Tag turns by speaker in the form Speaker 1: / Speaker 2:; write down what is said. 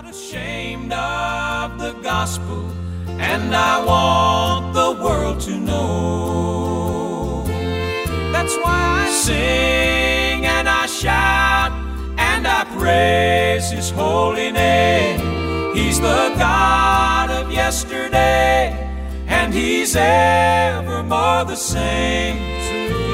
Speaker 1: Ashamed of the gospel, and I want the world to know. That's why I sing and I shout and I praise His holy name. He's the God of yesterday, and He's evermore the same to me.